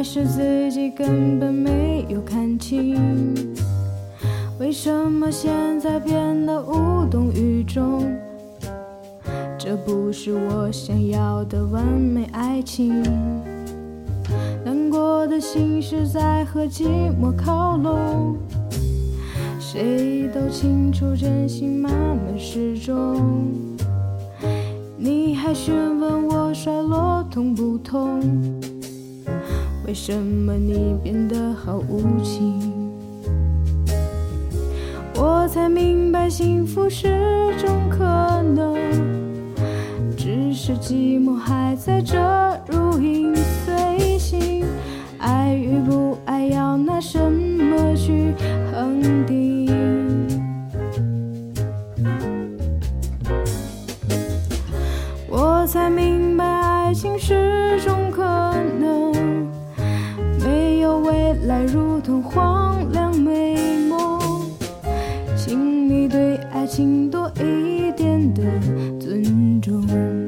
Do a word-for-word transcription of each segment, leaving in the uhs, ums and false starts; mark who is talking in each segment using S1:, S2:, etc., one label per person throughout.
S1: 来是自己根本没有看清，为什么现在变得无动于衷？这不是我想要的完美爱情。难过的心是在和寂寞靠拢，谁都清楚真心慢慢失踪。你还询问我衰落痛不痛？为什么你变得好无情？我才明白幸福是种可能，只是寂寞还在这如影随形。爱与不爱要拿什么去恒定？我才明白爱情是种可能，没有未来如同荒凉美梦。请你对爱情多一点的尊重。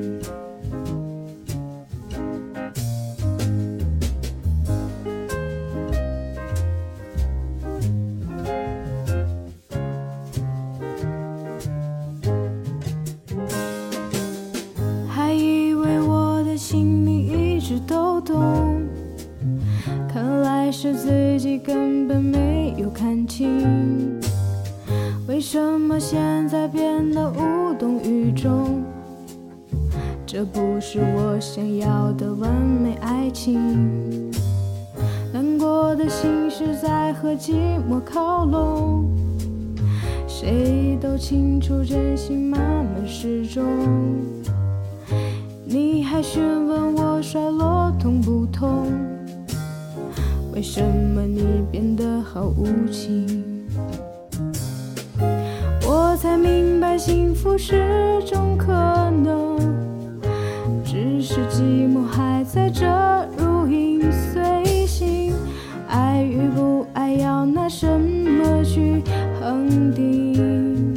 S1: 还以为我的心你一直都懂，看来是自己根本没有看清，为什么现在变得无动于衷？这不是我想要的完美爱情。难过的心是在和寂寞靠拢，谁都清楚真心慢慢失踪。你还询问我衰落痛不痛？为什么你变得好无情？我才明白幸福是种可能，只是寂寞还在这如影随形。爱与不爱要拿什么去恒定？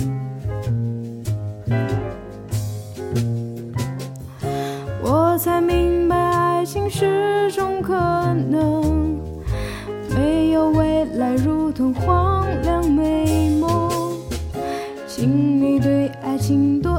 S1: 我才明白爱情是种可能，没有未来如同荒凉美梦。请你对爱情多